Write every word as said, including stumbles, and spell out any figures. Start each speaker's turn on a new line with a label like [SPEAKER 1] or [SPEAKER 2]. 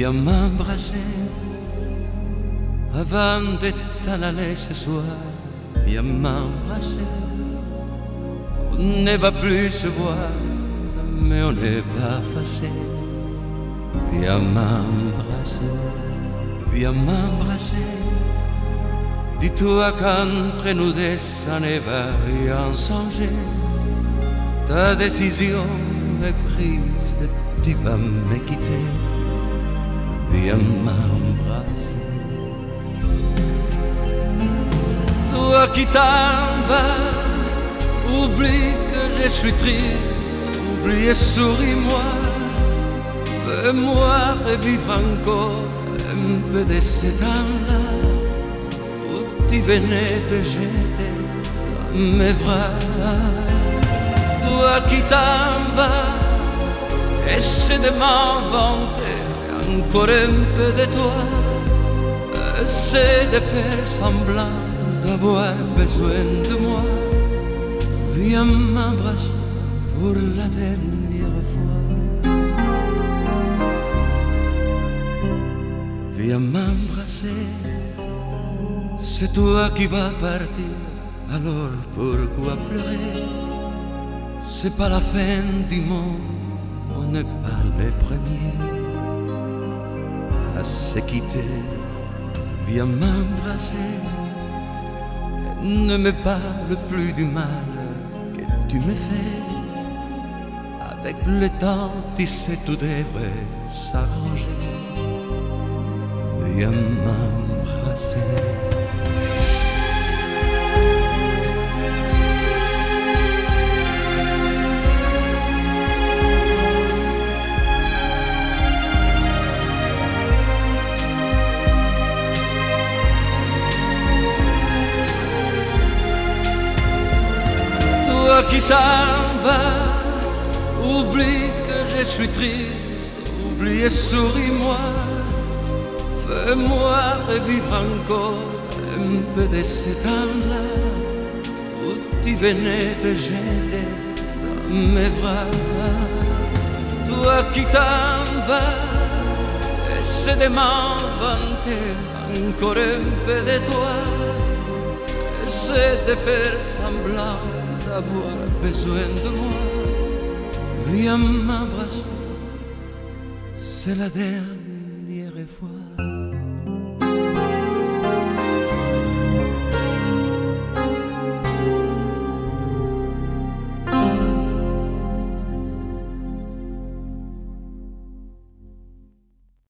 [SPEAKER 1] viens m'embrasser avant de t'en aller ce soir. Viens m'embrasser. On ne va plus se voir, mais on n'est pas fâché. Viens m'embrasser, viens m'embrasser. Dis-toi qu'entre nous deux, ça ne va rien changer. Ta décision est prise, tu vas me quitter. Viens m'embrasser. Toi qui t'en vas, oublie que je suis triste, oublie et souris-moi. Fais-moi revivre encore un peu de ce temps-là où tu venais te jeter dans mes bras. Toi qui t'en vas, essaie de m'inventer encore un peu de toi. Essaie de faire semblant d'avoir besoin de moi. Viens m'embrasser pour la dernière fois. Viens m'embrasser. C'est toi qui vas partir, alors pourquoi pleurer? C'est pas la fin du monde, on n'est pas les premiers à se quitter. Viens m'embrasser. Ne me parle plus du mal que tu me fais. Avec le temps, tu sais, tout devrait s'arranger. Viens m'embrasser. Toi qui t'en vas, oublie que je suis triste, oublie et souris-moi. Fais-moi revivre encore un peu de ce temps-là où tu venais te jeter dans mes bras. Toi qui t'en vas, essaie de m'inventer encore un peu de toi. Essaie de faire semblant d'avoir besoin de moi. Viens m'embrasser, c'est la dernière fois.